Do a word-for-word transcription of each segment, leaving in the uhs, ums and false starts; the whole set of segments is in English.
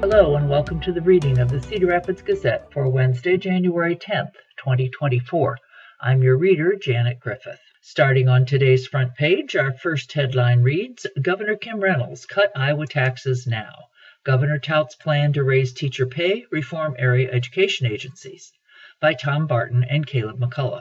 Hello and welcome to the reading of the Cedar Rapids Gazette for Wednesday, January tenth, twenty twenty-four. I'm your reader, Janet Griffith. Starting on today's front page, our first headline reads, Governor Kim Reynolds cut Iowa taxes now. Governor touts plan to raise teacher pay, reform area education agencies. By Tom Barton and Caleb McCullough.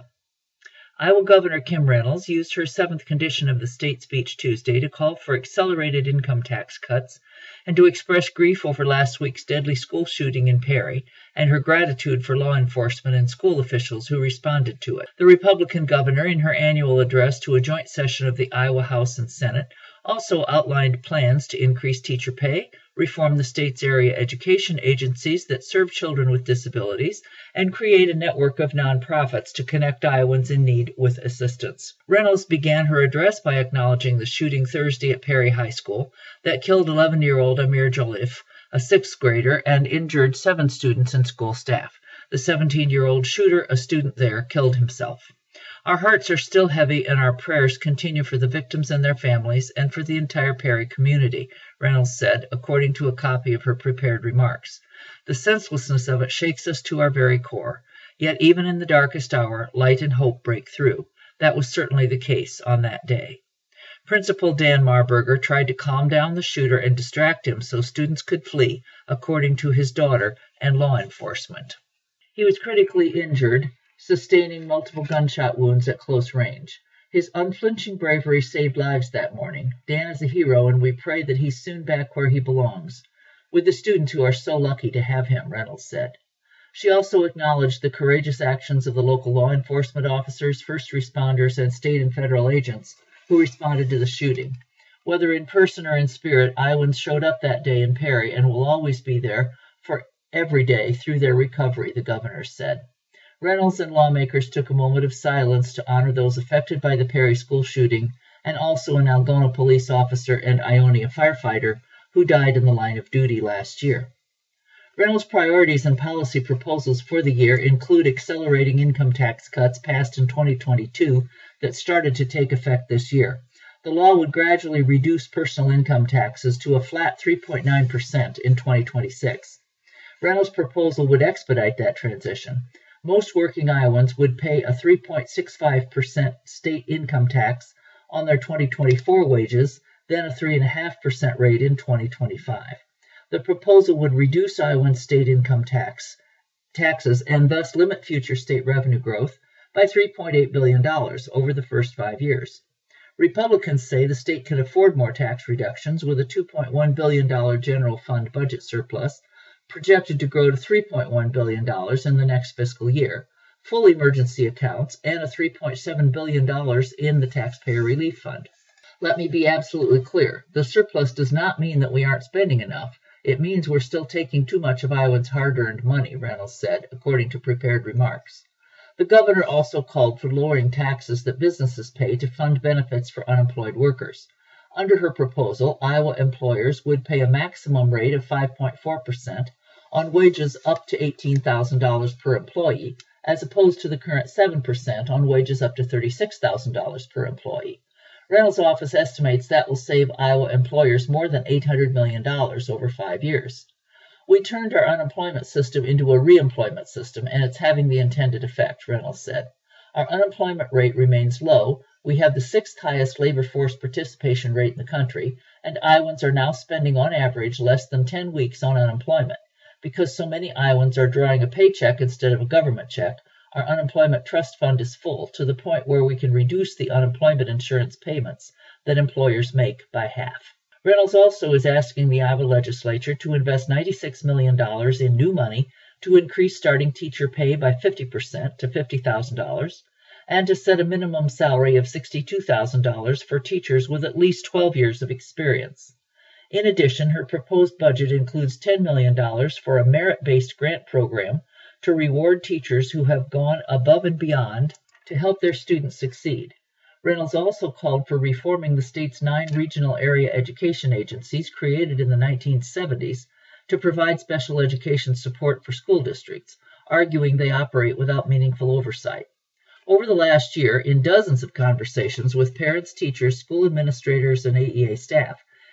Iowa Governor Kim Reynolds used her seventh condition of the state speech Tuesday to call for accelerated income tax cuts and to express grief over last week's deadly school shooting in Perry and her gratitude for law enforcement and school officials who responded to it. The Republican governor, in her annual address to a joint session of the Iowa House and Senate, also outlined plans to increase teacher pay, reform the state's area education agencies that serve children with disabilities, and create a network of nonprofits to connect Iowans in need with assistance. Reynolds began her address by acknowledging the shooting Thursday at Perry High School that killed eleven-year-old Amir Jalif, a sixth grader, and injured seven students and school staff. The seventeen-year-old shooter, a student there, killed himself. Our hearts are still heavy and our prayers continue for the victims and their families and for the entire Perry community, Reynolds said, according to a copy of her prepared remarks. The senselessness of it shakes us to our very core. Yet even in the darkest hour, light and hope break through. That was certainly the case on that day. Principal Dan Marburger tried to calm down the shooter and distract him so students could flee, according to his daughter and law enforcement. He was critically injured, sustaining multiple gunshot wounds at close range. His unflinching bravery saved lives that morning. Dan is a hero, and we pray that he's soon back where he belongs, with the students who are so lucky to have him, Reynolds said. She also acknowledged the courageous actions of the local law enforcement officers, first responders, and state and federal agents who responded to the shooting. Whether in person or in spirit, Iowans showed up that day in Perry and will always be there for every day through their recovery, the governor said. Reynolds and lawmakers took a moment of silence to honor those affected by the Perry school shooting and also an Algona police officer and Ionia firefighter who died in the line of duty last year. Reynolds' priorities and policy proposals for the year include accelerating income tax cuts passed in twenty twenty-two that started to take effect this year. The law would gradually reduce personal income taxes to a flat three point nine percent in twenty twenty-six. Reynolds' proposal would expedite that transition. Most working Iowans would pay a three point six five percent state income tax on their twenty twenty-four wages, then a three point five percent rate in twenty twenty-five. The proposal would reduce Iowans' state income tax taxes and thus limit future state revenue growth by three point eight billion dollars over the first five years. Republicans say the state can afford more tax reductions with a two point one billion dollars general fund budget surplus projected to grow to three point one billion dollars in the next fiscal year, full emergency accounts, and a three point seven billion dollars in the Taxpayer Relief Fund. Let me be absolutely clear. The surplus does not mean that we aren't spending enough. It means we're still taking too much of Iowans' hard-earned money, Reynolds said, according to prepared remarks. The governor also called for lowering taxes that businesses pay to fund benefits for unemployed workers. Under her proposal, Iowa employers would pay a maximum rate of five point four percent on wages up to eighteen thousand dollars per employee, as opposed to the current seven percent on wages up to thirty-six thousand dollars per employee. Reynolds' office estimates that will save Iowa employers more than eight hundred million dollars over five years. We turned our unemployment system into a reemployment system, and it's having the intended effect, Reynolds said. Our unemployment rate remains low. We have the sixth highest labor force participation rate in the country, and Iowans are now spending on average less than ten weeks on unemployment. Because so many Iowans are drawing a paycheck instead of a government check, our unemployment trust fund is full to the point where we can reduce the unemployment insurance payments that employers make by half. Reynolds also is asking the Iowa legislature to invest ninety-six million dollars in new money to increase starting teacher pay by fifty percent to fifty thousand dollars, and to set a minimum salary of sixty-two thousand dollars for teachers with at least twelve years of experience. In addition, her proposed budget includes ten million dollars for a merit-based grant program to reward teachers who have gone above and beyond to help their students succeed. Reynolds also called for reforming the state's nine regional area education agencies created in the nineteen seventies to provide special education support for school districts, arguing they operate without meaningful oversight. Over the last year, in dozens of conversations with parents, teachers, school administrators, and A E A staff,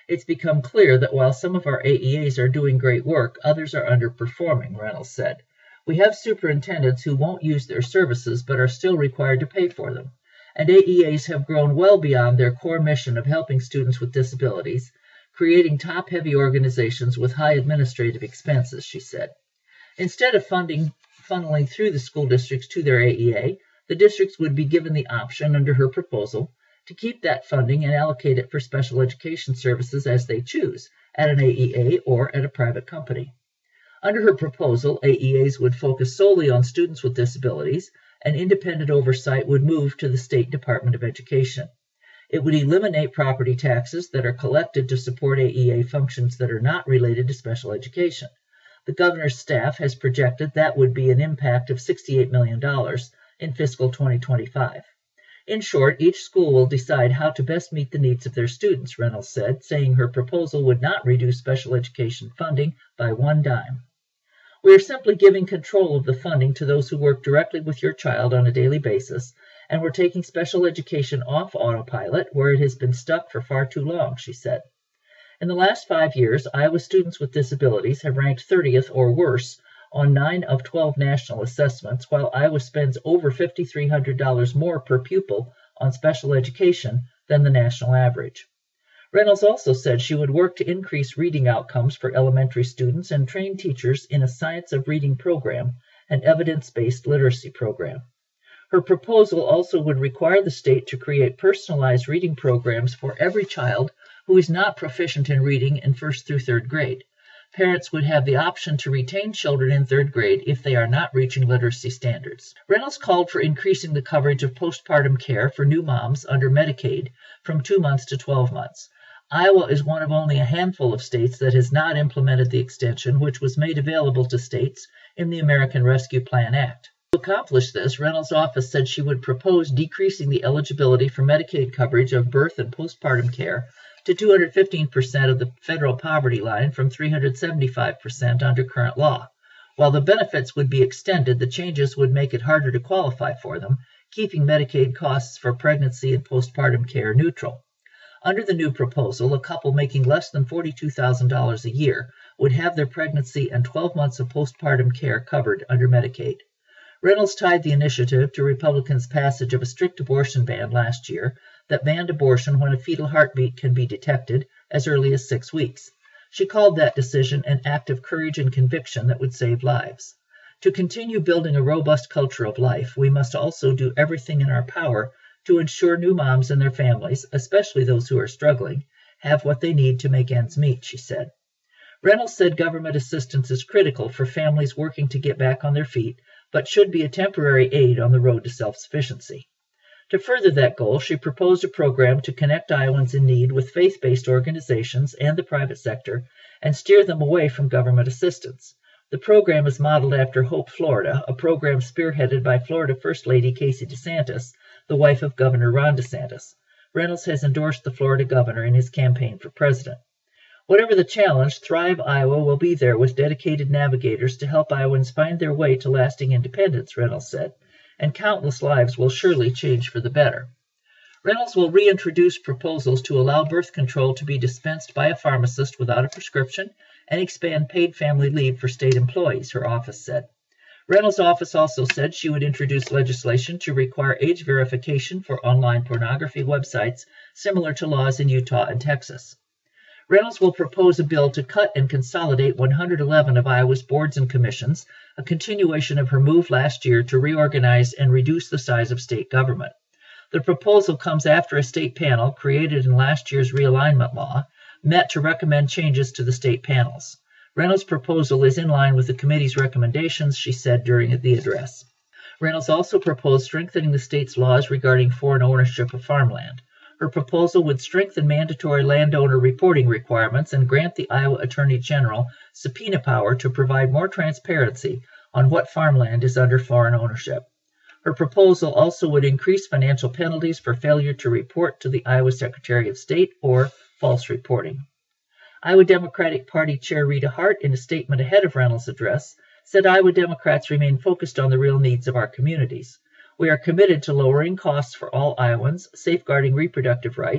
It's become clear that while some of our A E As are doing great work, others are underperforming, Reynolds said. We have superintendents who won't use their services but are still required to pay for them. And A E As have grown well beyond their core mission of helping students with disabilities, creating top-heavy organizations with high administrative expenses, she said. Instead of funding funneling through the school districts to their A E A, the districts would be given the option under her proposal to keep that funding and allocate it for special education services as they choose, at an A E A or at a private company. Under her proposal, A E As would focus solely on students with disabilities, and independent oversight would move to the State Department of Education. It would eliminate property taxes that are collected to support A E A functions that are not related to special education. The governor's staff has projected that would be an impact of sixty-eight million dollars in fiscal twenty twenty-five. In short, each school will decide how to best meet the needs of their students, Reynolds said, saying her proposal would not reduce special education funding by one dime. We are simply giving control of the funding to those who work directly with your child on a daily basis, and we're taking special education off autopilot where it has been stuck for far too long, she said. In the last five years, Iowa students with disabilities have ranked thirtieth or worse on nine of twelve national assessments, while Iowa spends over five thousand three hundred dollars more per pupil on special education than the national average. Reynolds also said she would work to increase reading outcomes for elementary students and train teachers in a Science of Reading program, an evidence-based literacy program. Her proposal also would require the state to create personalized reading programs for every child who is not proficient in reading in first through third grade. Parents would have the option to retain children in third grade if they are not reaching literacy standards. Reynolds called for increasing the coverage of postpartum care for new moms under Medicaid from two months to twelve months. Iowa is one of only a handful of states that has not implemented the extension which was made available to states in the American Rescue Plan Act. To accomplish this, Reynolds' office said she would propose decreasing the eligibility for Medicaid coverage of birth and postpartum care to two hundred fifteen percent of the federal poverty line from three hundred seventy-five percent under current law. While the benefits would be extended, the changes would make it harder to qualify for them, keeping Medicaid costs for pregnancy and postpartum care neutral. Under the new proposal, a couple making less than forty-two thousand dollars a year would have their pregnancy and twelve months of postpartum care covered under Medicaid. Reynolds tied the initiative to Republicans' passage of a strict abortion ban last year that banned abortion when a fetal heartbeat can be detected as early as six weeks. She called that decision an act of courage and conviction that would save lives. To continue building a robust culture of life, we must also do everything in our power to ensure new moms and their families, especially those who are struggling, have what they need to make ends meet, she said. Reynolds said government assistance is critical for families working to get back on their feet, but should be a temporary aid on the road to self-sufficiency. To further that goal, she proposed a program to connect Iowans in need with faith-based organizations and the private sector and steer them away from government assistance. The program is modeled after Hope Florida, a program spearheaded by Florida First Lady Casey DeSantis, the wife of Governor Ron DeSantis. Reynolds has endorsed the Florida governor in his campaign for president. Whatever the challenge, Thrive Iowa will be there with dedicated navigators to help Iowans find their way to lasting independence, Reynolds said, and countless lives will surely change for the better. Reynolds will reintroduce proposals to allow birth control to be dispensed by a pharmacist without a prescription and expand paid family leave for state employees, her office said. Reynolds' office also said she would introduce legislation to require age verification for online pornography websites, similar to laws in Utah and Texas. Reynolds will propose a bill to cut and consolidate one hundred eleven of Iowa's boards and commissions, a continuation of her move last year to reorganize and reduce the size of state government. The proposal comes after a state panel, created in last year's realignment law, met to recommend changes to the state panels. Reynolds' proposal is in line with the committee's recommendations, she said during the address. Reynolds also proposed strengthening the state's laws regarding foreign ownership of farmland. Her proposal would strengthen mandatory landowner reporting requirements and grant the Iowa Attorney General subpoena power to provide more transparency on what farmland is under foreign ownership. Her proposal also would increase financial penalties for failure to report to the Iowa Secretary of State or false reporting. Iowa Democratic Party Chair Rita Hart, in a statement ahead of Reynolds' address, said Iowa Democrats remain focused on the real needs of our communities. We are committed to lowering costs for all Iowans, safeguarding reproductive rights,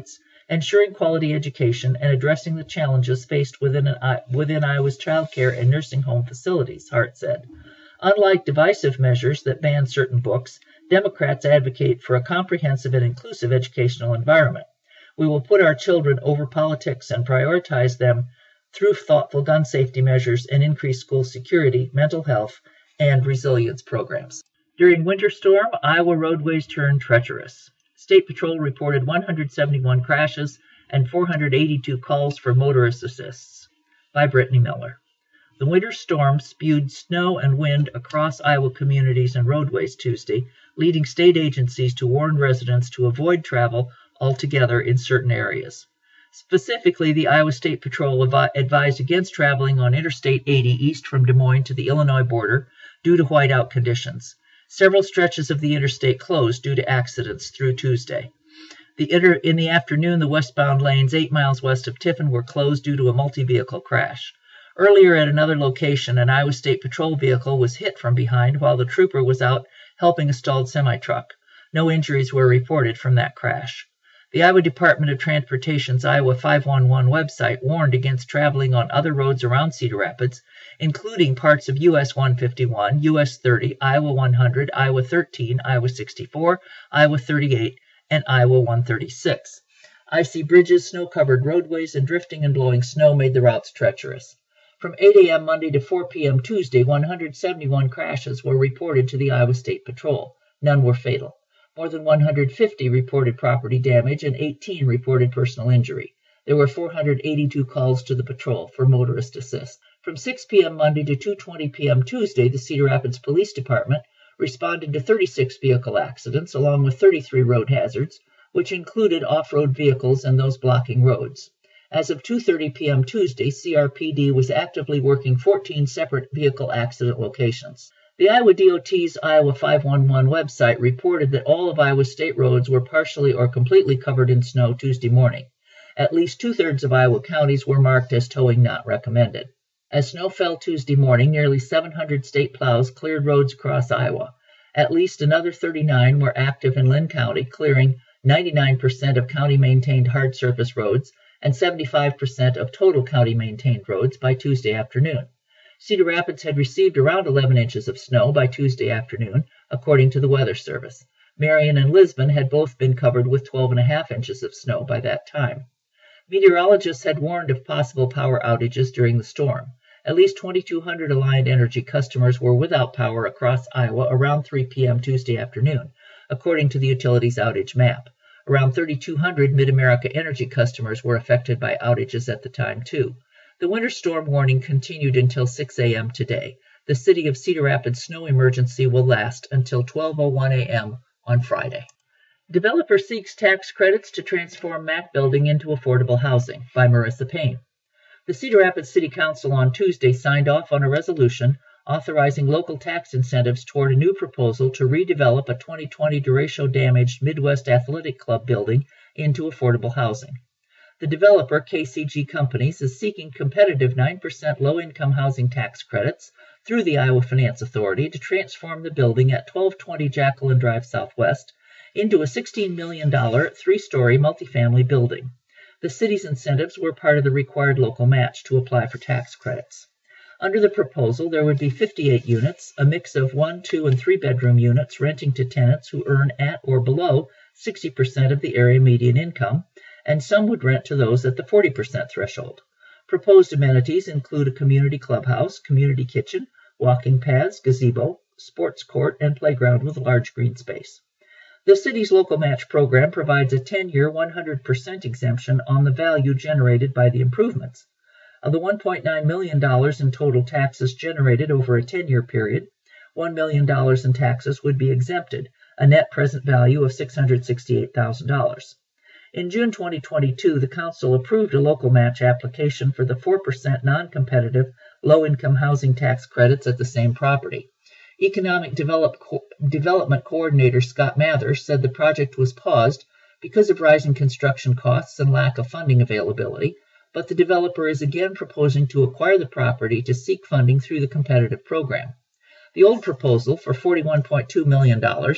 ensuring quality education, and addressing the challenges faced within, an, within Iowa's child care and nursing home facilities, Hart said. Unlike divisive measures that ban certain books, Democrats advocate for a comprehensive and inclusive educational environment. We will put our children over politics and prioritize them through thoughtful gun safety measures and increased school security, mental health, and resilience programs. During winter storm, Iowa roadways turned treacherous. State Patrol reported one hundred seventy-one crashes and four hundred eighty-two calls for motorist assists. By Brittany Miller. The winter storm spewed snow and wind across Iowa communities and roadways Tuesday, leading state agencies to warn residents to avoid travel altogether in certain areas. Specifically, the Iowa State Patrol avi- advised against traveling on Interstate eighty east from Des Moines to the Illinois border due to whiteout conditions. Several stretches of the interstate closed due to accidents through Tuesday. The inter- in the afternoon, the westbound lanes eight miles west of Tiffin were closed due to a multi-vehicle crash. Earlier at another location, an Iowa State Patrol vehicle was hit from behind while the trooper was out helping a stalled semi-truck. No injuries were reported from that crash. The Iowa Department of Transportation's Iowa five one one website warned against traveling on other roads around Cedar Rapids, including parts of U S one fifty-one, U S thirty, Iowa one hundred, Iowa thirteen, Iowa sixty-four, Iowa thirty-eight, and Iowa one thirty-six. Icy bridges, snow-covered roadways, and drifting and blowing snow made the routes treacherous. From eight a.m. Monday to four p.m. Tuesday, one hundred seventy-one crashes were reported to the Iowa State Patrol. None were fatal. More than one hundred fifty reported property damage and eighteen reported personal injury. There were four hundred eighty-two calls to the patrol for motorist assist. From six p.m. Monday to two twenty p.m. Tuesday, the Cedar Rapids Police Department responded to thirty-six vehicle accidents along with thirty-three road hazards, which included off-road vehicles and those blocking roads. As of two thirty p.m. Tuesday, C R P D was actively working fourteen separate vehicle accident locations. The Iowa D O T's Iowa five one one website reported that all of Iowa state roads were partially or completely covered in snow Tuesday morning. At least two-thirds of Iowa counties were marked as towing not recommended. As snow fell Tuesday morning, nearly seven hundred state plows cleared roads across Iowa. At least another thirty-nine were active in Lynn County, clearing ninety-nine percent of county-maintained hard surface roads and seventy-five percent of total county-maintained roads by Tuesday afternoon. Cedar Rapids had received around eleven inches of snow by Tuesday afternoon, according to the Weather Service. Marion and Lisbon had both been covered with twelve and a half inches of snow by that time. Meteorologists had warned of possible power outages during the storm. At least twenty-two hundred Alliant Energy customers were without power across Iowa around three p.m. Tuesday afternoon, according to the utility's outage map. Around thirty-two hundred Mid-America Energy customers were affected by outages at the time, too. The winter storm warning continued until six a.m. today. The City of Cedar Rapids snow emergency will last until twelve oh one a.m. on Friday. Developer seeks tax credits to transform Mack Building into affordable housing, by Marissa Payne. The Cedar Rapids City Council on Tuesday signed off on a resolution authorizing local tax incentives toward a new proposal to redevelop a twenty twenty derecho-damaged Midwest Athletic Club building into affordable housing. The developer, K C G Companies, is seeking competitive nine percent low-income housing tax credits through the Iowa Finance Authority to transform the building at twelve twenty Jacqueline Drive Southwest into a sixteen million dollars three-story multifamily building. The city's incentives were part of the required local match to apply for tax credits. Under the proposal, there would be fifty-eight units, a mix of one, two, and three-bedroom units renting to tenants who earn at or below sixty percent of the area median income, and some would rent to those at the forty percent threshold. Proposed amenities include a community clubhouse, community kitchen, walking paths, gazebo, sports court, and playground with a large green space. The city's local match program provides a ten-year, one hundred percent exemption on the value generated by the improvements. Of the one point nine million dollars in total taxes generated over a ten-year period, one million dollars in taxes would be exempted, a net present value of six hundred sixty-eight thousand dollars. In June twenty twenty-two, the Council approved a local match application for the four percent non-competitive low-income housing tax credits at the same property. Economic Develop Co- Development Coordinator Scott Mathers said the project was paused because of rising construction costs and lack of funding availability, but the developer is again proposing to acquire the property to seek funding through the competitive program. The old proposal for forty-one point two million dollars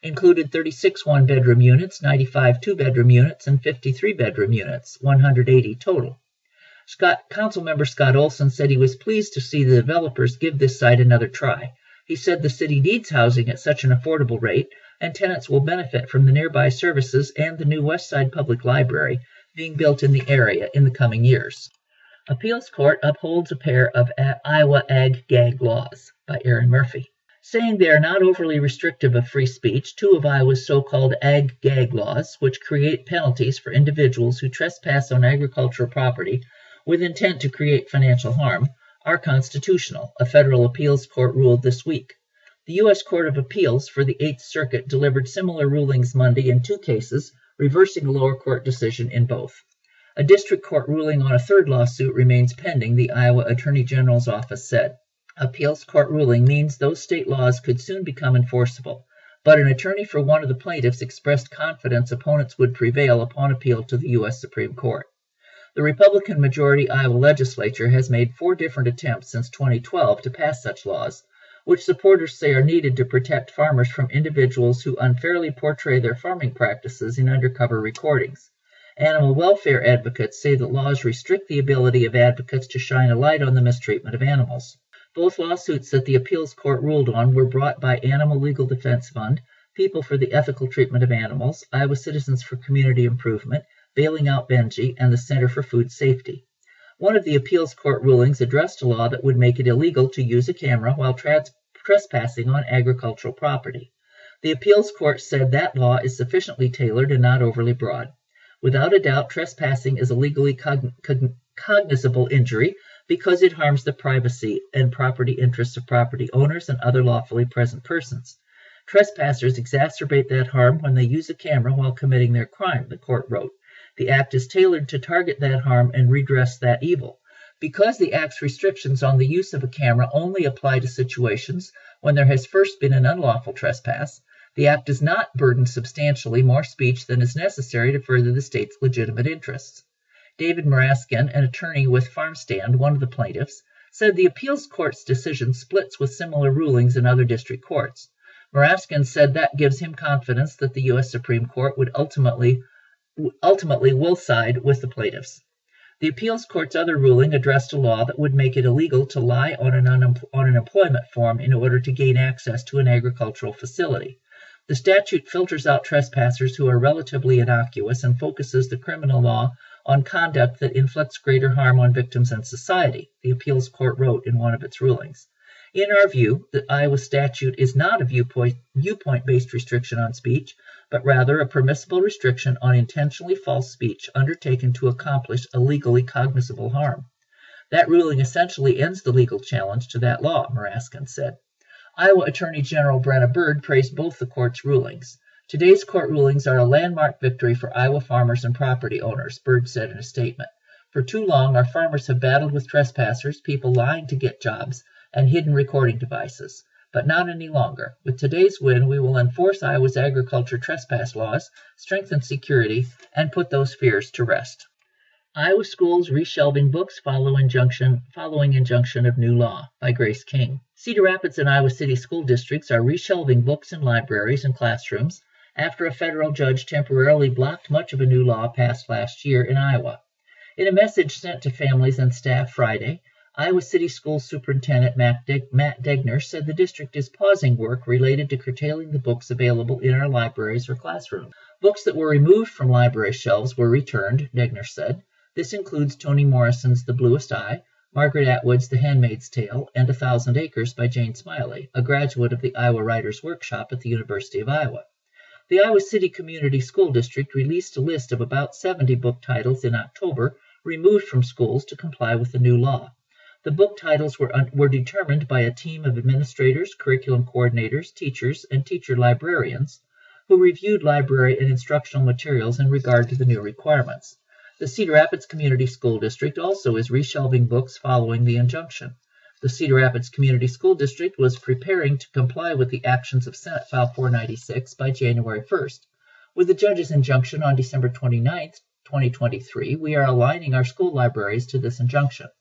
included thirty-six one-bedroom units, ninety-five two-bedroom units, and fifty-three bedroom units, one hundred eighty total. Scott, Councilmember Scott Olson said he was pleased to see the developers give this site another try. He said the city needs housing at such an affordable rate, and tenants will benefit from the nearby services and the new West Side Public Library being built in the area in the coming years. Appeals Court upholds a pair of Iowa ag-gag laws by Aaron Murphy. Saying they are not overly restrictive of free speech, two of Iowa's so-called ag-gag laws, which create penalties for individuals who trespass on agricultural property with intent to create financial harm, are constitutional, a federal appeals court ruled this week. The U S Court of Appeals for the Eighth Circuit delivered similar rulings Monday in two cases, reversing a lower court decision in both. A district court ruling on a third lawsuit remains pending, the Iowa Attorney General's office said. Appeals court ruling means those state laws could soon become enforceable, but an attorney for one of the plaintiffs expressed confidence opponents would prevail upon appeal to the U S Supreme Court. The Republican-majority Iowa legislature has made four different attempts since twenty twelve to pass such laws, which supporters say are needed to protect farmers from individuals who unfairly portray their farming practices in undercover recordings. Animal welfare advocates say that laws restrict the ability of advocates to shine a light on the mistreatment of animals. Both lawsuits that the appeals court ruled on were brought by Animal Legal Defense Fund, People for the Ethical Treatment of Animals, Iowa Citizens for Community Improvement, Bailing Out Benji, and the Center for Food Safety. One of the appeals court rulings addressed a law that would make it illegal to use a camera while tra- trespassing on agricultural property. The appeals court said that law is sufficiently tailored and not overly broad. Without a doubt, trespassing is a legally cogn- cogn- cognizable injury because it harms the privacy and property interests of property owners and other lawfully present persons. Trespassers exacerbate that harm when they use a camera while committing their crime, the court wrote. The act is tailored to target that harm and redress that evil. Because the act's restrictions on the use of a camera only apply to situations when there has first been an unlawful trespass, the act does not burden substantially more speech than is necessary to further the state's legitimate interests. David Maraskin, an attorney with FarmStand, one of the plaintiffs, said the appeals court's decision splits with similar rulings in other district courts. Maraskin said that gives him confidence that the U S Supreme Court would ultimately ultimately will side with the plaintiffs. The appeals court's other ruling addressed a law that would make it illegal to lie on an, un- on an employment form in order to gain access to an agricultural facility. The statute filters out trespassers who are relatively innocuous and focuses the criminal law on conduct that inflicts greater harm on victims and society, the appeals court wrote in one of its rulings. In our view, the Iowa statute is not a viewpoint, viewpoint-based restriction on speech, but rather a permissible restriction on intentionally false speech undertaken to accomplish a legally cognizable harm. That ruling essentially ends the legal challenge to that law, Maraskin said. Iowa Attorney General Brenna Bird praised both the court's rulings. Today's court rulings are a landmark victory for Iowa farmers and property owners, Bird said in a statement. For too long, our farmers have battled with trespassers, people lying to get jobs, and hidden recording devices. But not any longer. With today's win, we will enforce Iowa's agriculture trespass laws, strengthen security, and put those fears to rest. Iowa schools reshelving books follow injunction, following injunction of new law by Grace King. Cedar Rapids and Iowa City school districts are reshelving books in libraries and classrooms after a federal judge temporarily blocked much of a new law passed last year in Iowa. In a message sent to families and staff Friday, Iowa City School Superintendent Matt Degner said the district is pausing work related to curtailing the books available in our libraries or classrooms. Books that were removed from library shelves were returned, Degner said. This includes Toni Morrison's The Bluest Eye, Margaret Atwood's The Handmaid's Tale, and A Thousand Acres by Jane Smiley, a graduate of the Iowa Writers' Workshop at the University of Iowa. The Iowa City Community School District released a list of about seventy book titles in October removed from schools to comply with the new law. The book titles were, un- were determined by a team of administrators, curriculum coordinators, teachers, and teacher librarians who reviewed library and instructional materials in regard to the new requirements. The Cedar Rapids Community School District also is reshelving books following the injunction. The Cedar Rapids Community School District was preparing to comply with the actions of Senate File four ninety-six by January first. With the judge's injunction on December twenty-ninth, twenty twenty-three, we are aligning our school libraries to this injunction.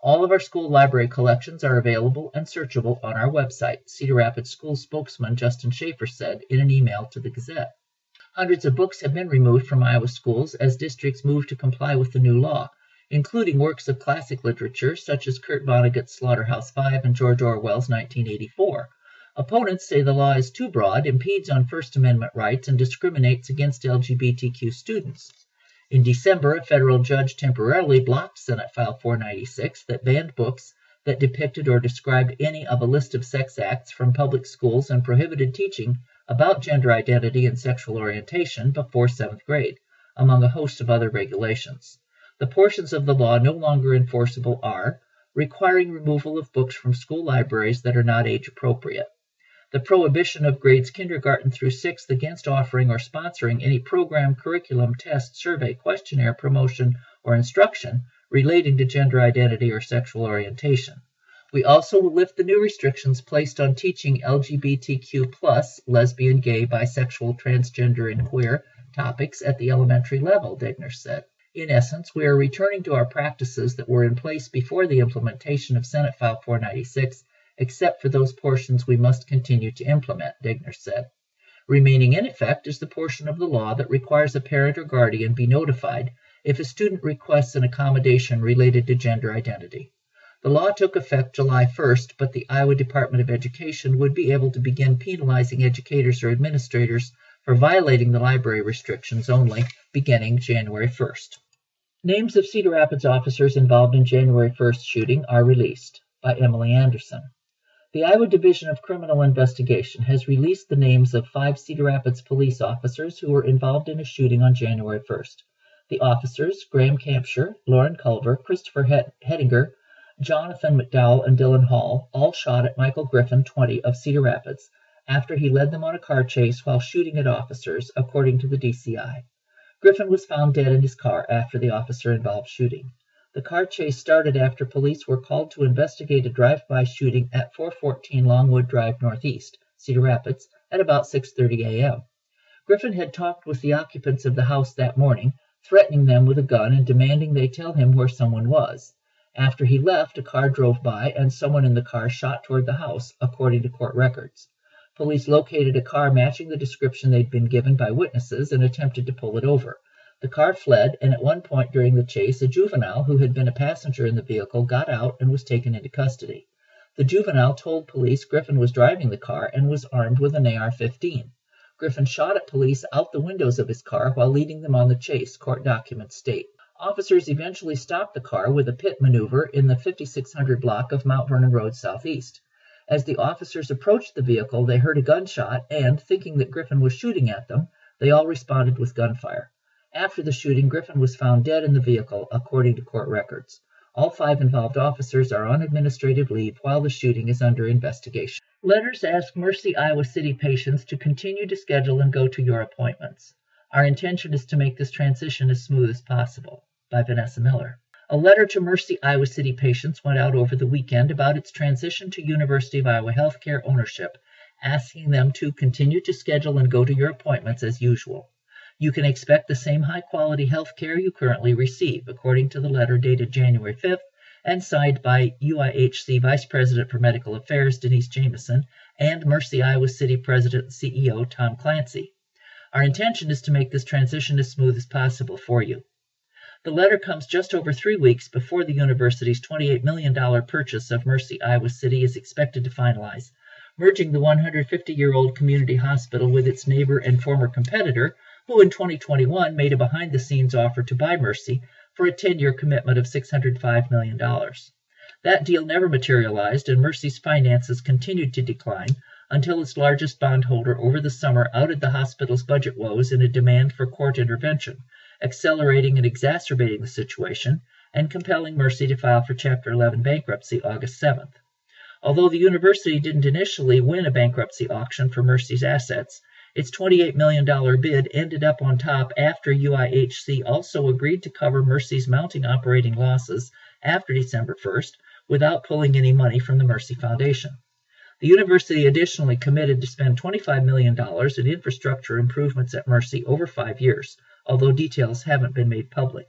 All of our school library collections are available and searchable on our website, Cedar Rapids School spokesman Justin Schaefer said in an email to the Gazette. Hundreds of books have been removed from Iowa schools as districts move to comply with the new law, including works of classic literature such as Kurt Vonnegut's Slaughterhouse-Five and George Orwell's nineteen eighty-four. Opponents say the law is too broad, impedes on First Amendment rights, and discriminates against L G B T Q students. In December, a federal judge temporarily blocked Senate File four ninety-six that banned books that depicted or described any of a list of sex acts from public schools and prohibited teaching about gender identity and sexual orientation before seventh grade, among a host of other regulations. The portions of the law no longer enforceable are requiring removal of books from school libraries that are not age appropriate, the prohibition of grades kindergarten through sixth against offering or sponsoring any program, curriculum, test, survey, questionnaire, promotion, or instruction relating to gender identity or sexual orientation. We also will lift the new restrictions placed on teaching L G B T Q plus, lesbian, gay, bisexual, transgender, and queer topics at the elementary level, Degner said. In essence, we are returning to our practices that were in place before the implementation of Senate File four ninety-six, except for those portions we must continue to implement, Degner said. Remaining in effect is the portion of the law that requires a parent or guardian be notified if a student requests an accommodation related to gender identity. The law took effect July first, but the Iowa Department of Education would be able to begin penalizing educators or administrators for violating the library restrictions only beginning January first. Names of Cedar Rapids officers involved in January first shooting are released by Emily Anderson. The Iowa Division of Criminal Investigation has released the names of five Cedar Rapids police officers who were involved in a shooting on January first. The officers, Graham Campshire, Lauren Culver, Christopher Hedinger, Jonathan McDowell, and Dylan Hall, all shot at Michael Griffin, twenty, of Cedar Rapids, after he led them on a car chase while shooting at officers, according to the D C I. Griffin was found dead in his car after the officer-involved shooting. The car chase started after police were called to investigate a drive-by shooting at four fourteen Longwood Drive Northeast, Cedar Rapids, at about six thirty a m Griffin had talked with the occupants of the house that morning, threatening them with a gun and demanding they tell him where someone was. After he left, a car drove by and someone in the car shot toward the house, according to court records. Police located a car matching the description they'd been given by witnesses and attempted to pull it over. The car fled, and at one point during the chase, a juvenile who had been a passenger in the vehicle got out and was taken into custody. The juvenile told police Griffin was driving the car and was armed with an A R fifteen. Griffin shot at police out the windows of his car while leading them on the chase, court documents state. Officers eventually stopped the car with a pit maneuver in the fifty-six hundred block of Mount Vernon Road Southeast. As the officers approached the vehicle, they heard a gunshot and, thinking that Griffin was shooting at them, they all responded with gunfire. After the shooting, Griffin was found dead in the vehicle, according to court records. All five involved officers are on administrative leave while the shooting is under investigation. Letters ask Mercy Iowa City patients to continue to schedule and go to your appointments. Our intention is to make this transition as smooth as possible. By Vanessa Miller. A letter to Mercy Iowa City patients went out over the weekend about its transition to University of Iowa healthcare ownership, asking them to continue to schedule and go to your appointments as usual. You can expect the same high-quality health care you currently receive, according to the letter dated January fifth and signed by U I H C Vice President for Medical Affairs Denise Jameson and Mercy Iowa City President and C E O Tom Clancy. Our intention is to make this transition as smooth as possible for you. The letter comes just over three weeks before the university's twenty-eight million dollars purchase of Mercy Iowa City is expected to finalize, merging the one hundred fifty-year-old community hospital with its neighbor and former competitor, who in twenty twenty-one made a behind-the-scenes offer to buy Mercy for a ten-year commitment of six hundred five million dollars. That deal never materialized, and Mercy's finances continued to decline until its largest bondholder over the summer outed the hospital's budget woes in a demand for court intervention, accelerating and exacerbating the situation and compelling Mercy to file for Chapter eleven bankruptcy August seventh. Although the university didn't initially win a bankruptcy auction for Mercy's assets, its twenty-eight million dollars bid ended up on top after U I H C also agreed to cover Mercy's mounting operating losses after December first without pulling any money from the Mercy Foundation. The university additionally committed to spend twenty-five million dollars in infrastructure improvements at Mercy over five years, although details haven't been made public.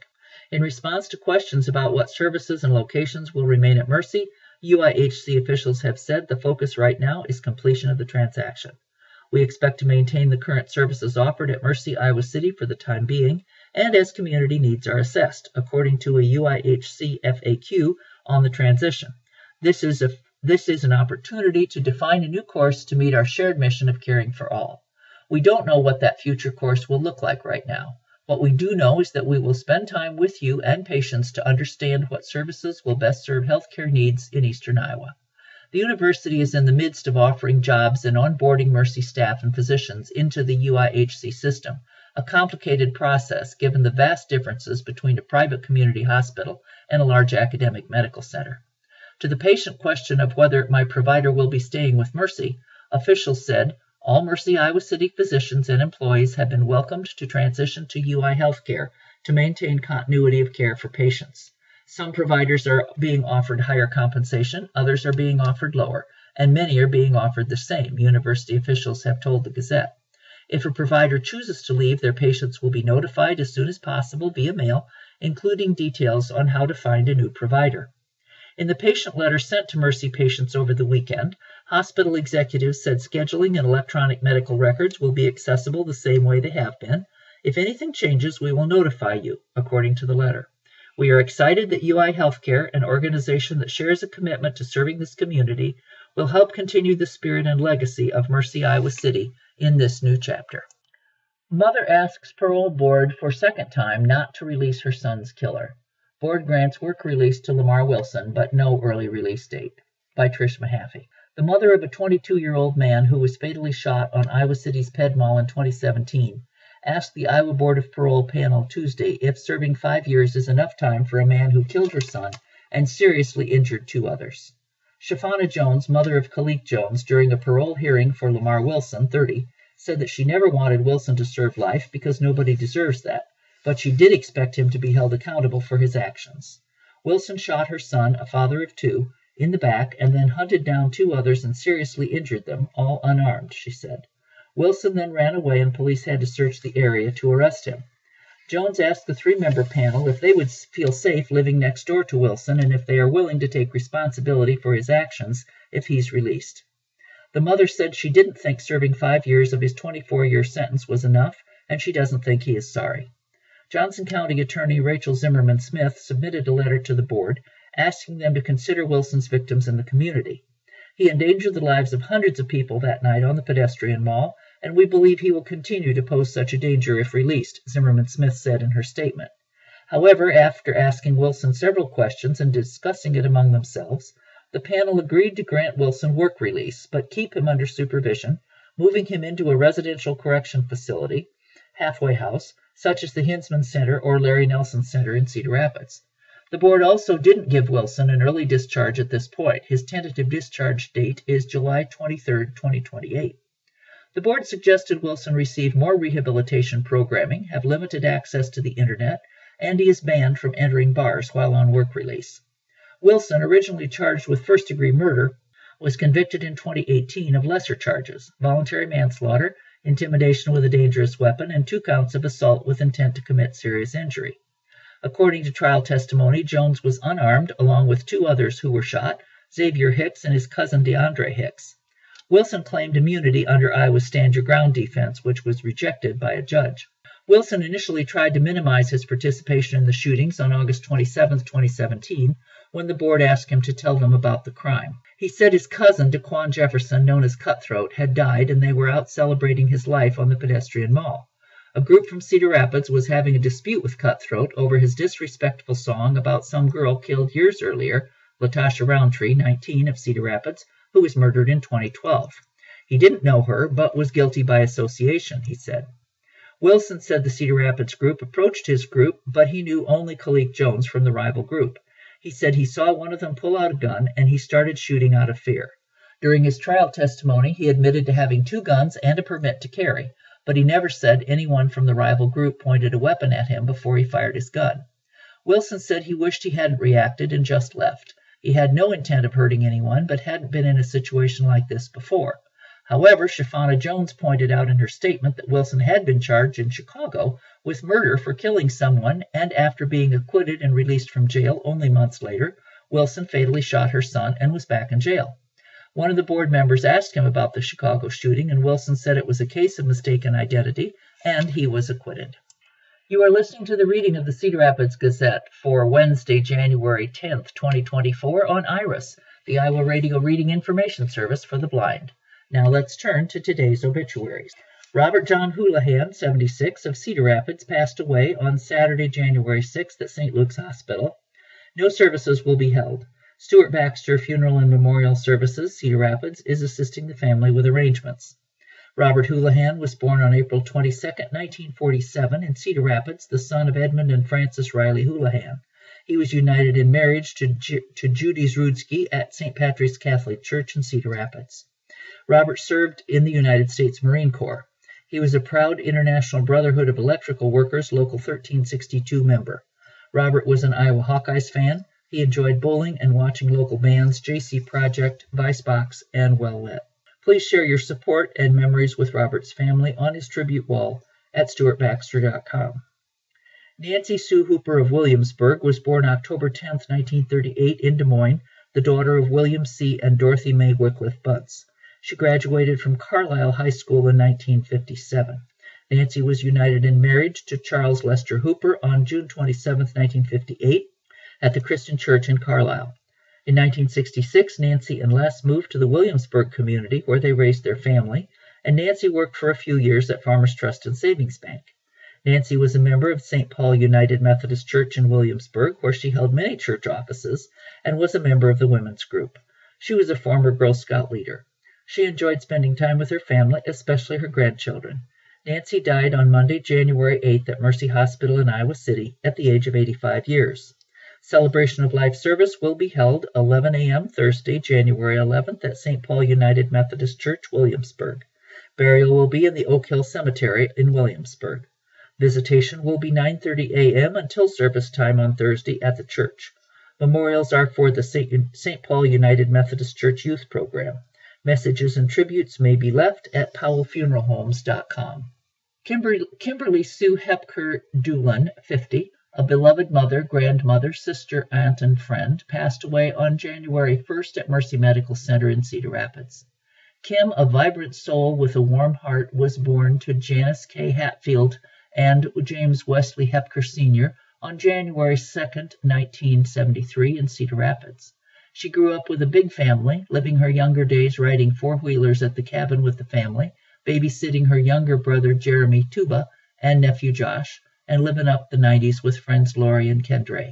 In response to questions about what services and locations will remain at Mercy, U I H C officials have said the focus right now is completion of the transaction. We expect to maintain the current services offered at Mercy, Iowa City for the time being, and as community needs are assessed, according to a U I H C F A Q on the transition. This is, a, this is an opportunity to define a new course to meet our shared mission of caring for all. We don't know what that future course will look like right now. What we do know is that we will spend time with you and patients to understand what services will best serve healthcare needs in eastern Iowa. The university is in the midst of offering jobs and onboarding Mercy staff and physicians into the U I H C system, a complicated process given the vast differences between a private community hospital and a large academic medical center. To the patient question of whether my provider will be staying with Mercy, officials said, all Mercy Iowa City physicians and employees have been welcomed to transition to U I Healthcare to maintain continuity of care for patients. Some providers are being offered higher compensation, others are being offered lower, and many are being offered the same, university officials have told the Gazette. If a provider chooses to leave, their patients will be notified as soon as possible via mail, including details on how to find a new provider. In the patient letter sent to Mercy patients over the weekend, hospital executives said scheduling and electronic medical records will be accessible the same way they have been. If anything changes, we will notify you, according to the letter. We are excited that U I Healthcare, an organization that shares a commitment to serving this community, will help continue the spirit and legacy of Mercy Iowa City in this new chapter. Mother asks parole board for second time not to release her son's killer. Board grants work release to Lamar Wilson, but no early release date. By Trish Mahaffey. The mother of a twenty-two-year-old man who was fatally shot on Iowa City's Ped Mall in twenty seventeen asked the Iowa Board of Parole panel Tuesday if serving five years is enough time for a man who killed her son and seriously injured two others. Shafana Jones, mother of Khalik Jones, during a parole hearing for Lamar Wilson, thirty, said that she never wanted Wilson to serve life because nobody deserves that, but she did expect him to be held accountable for his actions. Wilson shot her son, a father of two, in the back and then hunted down two others and seriously injured them, all unarmed, she said. Wilson then ran away and police had to search the area to arrest him. Jones asked the three-member panel if they would feel safe living next door to Wilson and if they are willing to take responsibility for his actions if he's released. The mother said she didn't think serving five years of his twenty-four-year sentence was enough, and she doesn't think he is sorry. Johnson County Attorney Rachel Zimmerman Smith submitted a letter to the board asking them to consider Wilson's victims in the community. He endangered the lives of hundreds of people that night on the pedestrian mall, and we believe he will continue to pose such a danger if released, Zimmerman Smith said in her statement. However, after asking Wilson several questions and discussing it among themselves, the panel agreed to grant Wilson work release, but keep him under supervision, moving him into a residential correction facility, halfway house, such as the Hinsman Center or Larry Nelson Center in Cedar Rapids. The board also didn't give Wilson an early discharge at this point. His tentative discharge date is July twenty-third, twenty twenty-eight. The board suggested Wilson receive more rehabilitation programming, have limited access to the internet, and he is banned from entering bars while on work release. Wilson, originally charged with first-degree murder, was convicted in twenty eighteen of lesser charges, voluntary manslaughter, intimidation with a dangerous weapon, and two counts of assault with intent to commit serious injury. According to trial testimony, Jones was unarmed along with two others who were shot, Xavier Hicks and his cousin DeAndre Hicks. Wilson claimed immunity under Iowa's Stand Your Ground defense, which was rejected by a judge. Wilson initially tried to minimize his participation in the shootings on August twenty-seventh, twenty seventeen, when the board asked him to tell them about the crime. He said his cousin, DeQuan Jefferson, known as Cutthroat, had died and they were out celebrating his life on the pedestrian mall. A group from Cedar Rapids was having a dispute with Cutthroat over his disrespectful song about some girl killed years earlier, Latasha Roundtree, nineteen, of Cedar Rapids, who was murdered in twenty twelve. He didn't know her, but was guilty by association, he said. Wilson said the Cedar Rapids group approached his group, but he knew only Khalik Jones from the rival group. He said he saw one of them pull out a gun, and he started shooting out of fear. During his trial testimony, he admitted to having two guns and a permit to carry, but he never said anyone from the rival group pointed a weapon at him before he fired his gun. Wilson said he wished he hadn't reacted and just left. He had no intent of hurting anyone, but hadn't been in a situation like this before. However, Shafana Jones pointed out in her statement that Wilson had been charged in Chicago with murder for killing someone, and after being acquitted and released from jail only months later, Wilson fatally shot her son and was back in jail. One of the board members asked him about the Chicago shooting, and Wilson said it was a case of mistaken identity, and he was acquitted. You are listening to the reading of the Cedar Rapids Gazette for Wednesday, January tenth, twenty twenty-four on IRIS, the Iowa Radio Reading Information Service for the Blind. Now let's turn to today's obituaries. Robert John Houlihan, seventy-six, of Cedar Rapids, passed away on Saturday, January sixth at Saint Luke's Hospital. No services will be held. Stuart Baxter Funeral and Memorial Services, Cedar Rapids, is assisting the family with arrangements. Robert Houlihan was born on April twenty-second, nineteen forty-seven, in Cedar Rapids, the son of Edmund and Frances Riley Houlihan. He was united in marriage to, Ju- to Judy Zrudsky at Saint Patrick's Catholic Church in Cedar Rapids. Robert served in the United States Marine Corps. He was a proud International Brotherhood of Electrical Workers Local thirteen sixty-two member. Robert was an Iowa Hawkeyes fan. He enjoyed bowling and watching local bands J C Project, Vicebox, and Well Lit. Please share your support and memories with Robert's family on his tribute wall at stuart baxter dot com. Nancy Sue Hooper of Williamsburg was born October tenth, nineteen thirty-eight in Des Moines, the daughter of William C. and Dorothy Mae Wycliffe Bunce. She graduated from Carlisle High School in nineteen fifty-seven. Nancy was united in marriage to Charles Lester Hooper on June twenty-seventh, nineteen fifty-eight, at the Christian Church in Carlisle. In nineteen sixty-six, Nancy and Les moved to the Williamsburg community where they raised their family, and Nancy worked for a few years at Farmers Trust and Savings Bank. Nancy was a member of Saint Paul United Methodist Church in Williamsburg, where she held many church offices, and was a member of the women's group. She was a former Girl Scout leader. She enjoyed spending time with her family, especially her grandchildren. Nancy died on Monday, January eighth at Mercy Hospital in Iowa City at the age of eighty-five years. Celebration of Life service will be held eleven a.m. Thursday, January eleventh at Saint Paul United Methodist Church, Williamsburg. Burial will be in the Oak Hill Cemetery in Williamsburg. Visitation will be nine thirty a.m. until service time on Thursday at the church. Memorials are for the Saint Paul United Methodist Church Youth Program. Messages and tributes may be left at powell funeral homes dot com. Kimberly, Kimberly Sue Hepker Doolin, fifty, a beloved mother, grandmother, sister, aunt, and friend, passed away on January first at Mercy Medical Center in Cedar Rapids. Kim, a vibrant soul with a warm heart, was born to Janice K. Hatfield and James Wesley Hepker Senior on January second, nineteen seventy-three in Cedar Rapids. She grew up with a big family, living her younger days riding four-wheelers at the cabin with the family, babysitting her younger brother Jeremy Tuba and nephew Josh, and living up the nineties with friends Lori and Kendra.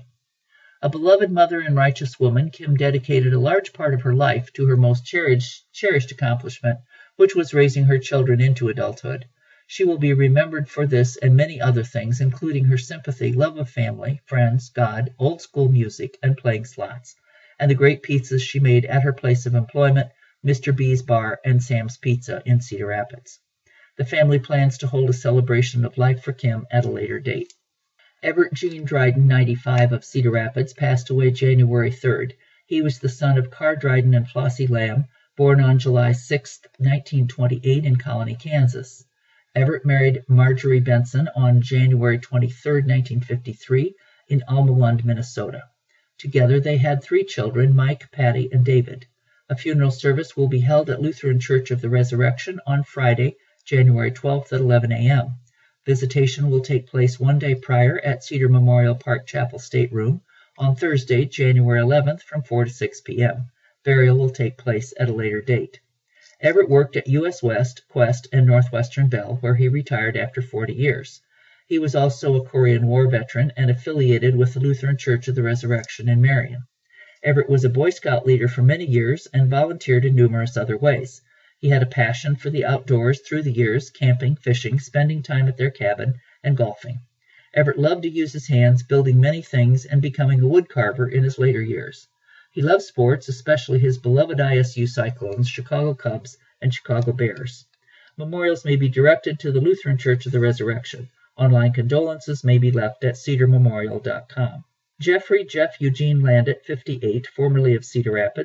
A beloved mother and righteous woman, Kim dedicated a large part of her life to her most cherished, cherished accomplishment, which was raising her children into adulthood. She will be remembered for this and many other things, including her sympathy, love of family, friends, God, old school music, and playing slots, and the great pizzas she made at her place of employment, Mister B's Bar and Sam's Pizza in Cedar Rapids. The family plans to hold a celebration of life for Kim at a later date. Everett Gene Dryden, ninety-five, of Cedar Rapids, passed away January third. He was the son of Carr Dryden and Flossie Lamb, born on July sixth, nineteen twenty-eight in Colony, Kansas. Everett married Marjorie Benson on January twenty-third, nineteen fifty-three in Almalund, Minnesota. Together they had three children, Mike, Patty, and David. A funeral service will be held at Lutheran Church of the Resurrection on Friday, January twelfth at eleven a.m. Visitation will take place one day prior at Cedar Memorial Park Chapel Stateroom on Thursday, January eleventh from four to six p.m. Burial will take place at a later date. Everett worked at U S West, Quest, and Northwestern Bell, where he retired after forty years. He was also a Korean War veteran and affiliated with the Lutheran Church of the Resurrection in Marion. Everett was a Boy Scout leader for many years and volunteered in numerous other ways. He had a passion for the outdoors through the years, camping, fishing, spending time at their cabin, and golfing. Everett loved to use his hands, building many things and becoming a woodcarver in his later years. He loved sports, especially his beloved I S U Cyclones, Chicago Cubs, and Chicago Bears. Memorials may be directed to the Lutheran Church of the Resurrection. Online condolences may be left at cedar memorial dot com. Jeffrey Jeff Eugene Landit, fifty-eight, formerly of Cedar Rapids,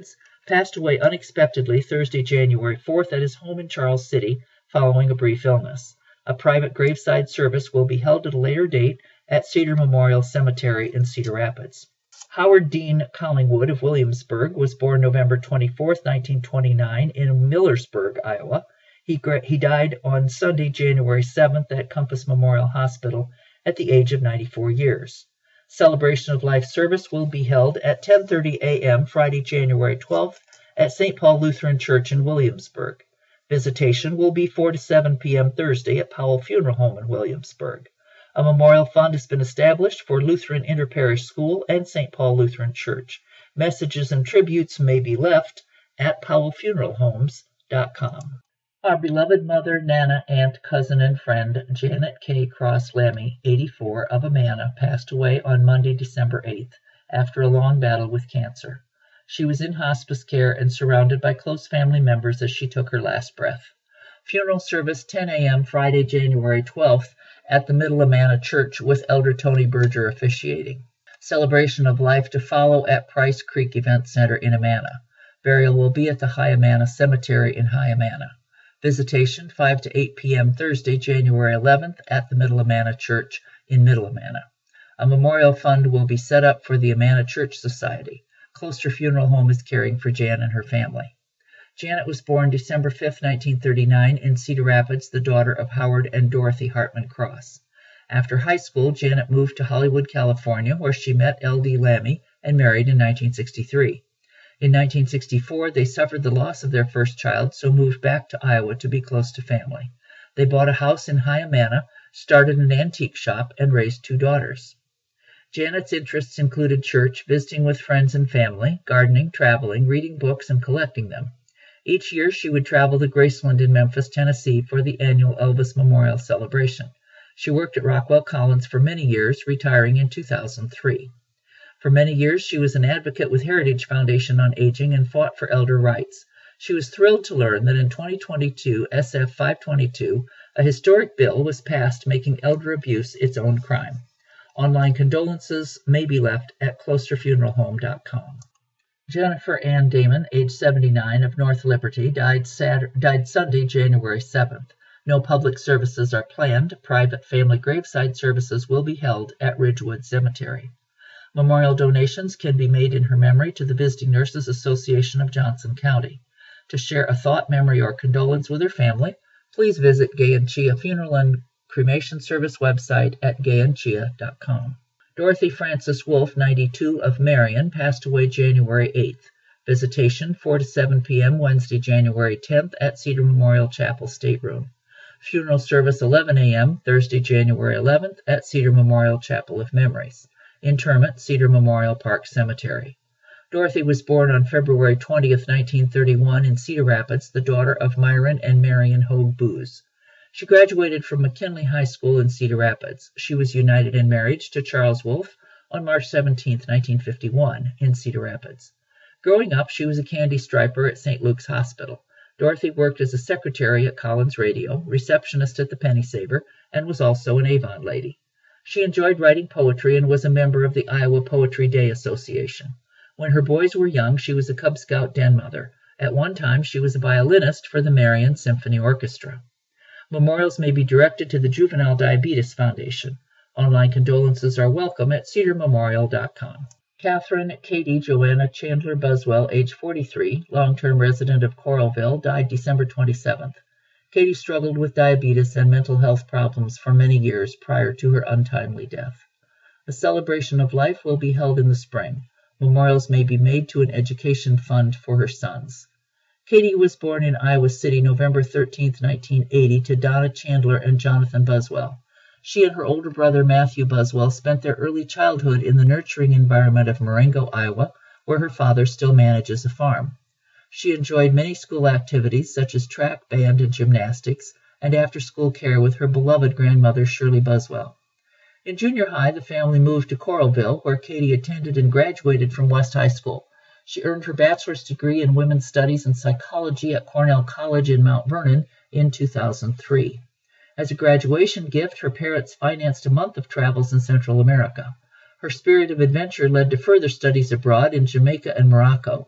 passed away unexpectedly Thursday, January fourth at his home in Charles City following a brief illness. A private graveside service will be held at a later date at Cedar Memorial Cemetery in Cedar Rapids. Howard Dean Collingwood of Williamsburg was born November twenty-fourth, nineteen twenty-nine in Millersburg, Iowa. He, he died on Sunday, January seventh at Compass Memorial Hospital at the age of ninety-four years. Celebration of Life service will be held at ten thirty a m Friday, January twelfth at Saint Paul Lutheran Church in Williamsburg. Visitation will be four to seven p m Thursday at Powell Funeral Home in Williamsburg. A memorial fund has been established for Lutheran Interparish School and Saint Paul Lutheran Church. Messages and tributes may be left at powell funeral homes dot com. Our beloved mother, Nana, aunt, cousin, and friend, Janet K. Cross Lammy, eighty-four, of Amana, passed away on Monday, December eighth, after a long battle with cancer. She was in hospice care and surrounded by close family members as she took her last breath. Funeral service ten a m Friday, January twelfth at the Middle Amana Church with Elder Tony Berger officiating. Celebration of Life to follow at Price Creek Event Center in Amana. Burial will be at the High Amana Cemetery in High Amana. Visitation five to eight p m Thursday, January eleventh at the Middle Amana Church in Middle Amana. A memorial fund will be set up for the Amana Church Society. Closter Funeral Home is caring for Jan and her family. Janet was born December fifth, nineteen thirty-nine in Cedar Rapids, the daughter of Howard and Dorothy Hartman Cross. After high school, Janet moved to Hollywood, California, where she met L D Lammy and married in nineteen sixty-three. In nineteen sixty-four, they suffered the loss of their first child, so moved back to Iowa to be close to family. They bought a house in High Amana, started an antique shop, and raised two daughters. Janet's interests included church, visiting with friends and family, gardening, traveling, reading books, and collecting them. Each year she would travel to Graceland in Memphis, Tennessee for the annual Elvis Memorial Celebration. She worked at Rockwell Collins for many years, retiring in two thousand three. For many years she was an advocate with Heritage Foundation on Aging and fought for elder rights. She was thrilled to learn that in twenty twenty-two, S F five twenty-two, a historic bill was passed making elder abuse its own crime. Online condolences may be left at closter funeral home dot com. Jennifer Ann Damon, age seventy-nine, of North Liberty, died, Saturday, died Sunday, January seventh. No public services are planned. Private family graveside services will be held at Ridgewood Cemetery. Memorial donations can be made in her memory to the Visiting Nurses Association of Johnson County. To share a thought, memory, or condolence with her family, please visit Gay and Chia Funeral and Cremation Service website at gay and chia dot com. Dorothy Frances Wolfe, ninety-two, of Marion, passed away January eighth. Visitation four to seven p m Wednesday, January tenth at Cedar Memorial Chapel Stateroom. Funeral service eleven a m Thursday, January eleventh at Cedar Memorial Chapel of Memories. Interment, Cedar Memorial Park Cemetery. Dorothy was born on February twentieth, nineteen thirty-one in Cedar Rapids, the daughter of Myron and Marion Hogue Booz. She graduated from McKinley High School in Cedar Rapids. She was united in marriage to Charles Wolfe on March seventeenth, nineteen fifty-one, in Cedar Rapids. Growing up, she was a candy striper at Saint Luke's Hospital. Dorothy worked as a secretary at Collins Radio, receptionist at the Penny Saver, and was also an Avon lady. She enjoyed writing poetry and was a member of the Iowa Poetry Day Association. When her boys were young, she was a Cub Scout den mother. At one time, she was a violinist for the Marion Symphony Orchestra. Memorials may be directed to the Juvenile Diabetes Foundation. Online condolences are welcome at cedar memorial dot com. Catherine Katie Joanna Chandler Buswell, age forty-three, long-term resident of Coralville, died December twenty-seventh. Katie struggled with diabetes and mental health problems for many years prior to her untimely death. A celebration of life will be held in the spring. Memorials may be made to an education fund for her sons. Katie was born in Iowa City November thirteenth, nineteen eighty, to Donna Chandler and Jonathan Buswell. She and her older brother Matthew Buswell spent their early childhood in the nurturing environment of Marengo, Iowa, where her father still manages a farm. She enjoyed many school activities such as track, band, and gymnastics, and after-school care with her beloved grandmother Shirley Buswell. In junior high, the family moved to Coralville, where Katie attended and graduated from West High School. She earned her bachelor's degree in women's studies and psychology at Cornell College in Mount Vernon in two thousand three. As a graduation gift, her parents financed a month of travels in Central America. Her spirit of adventure led to further studies abroad in Jamaica and Morocco.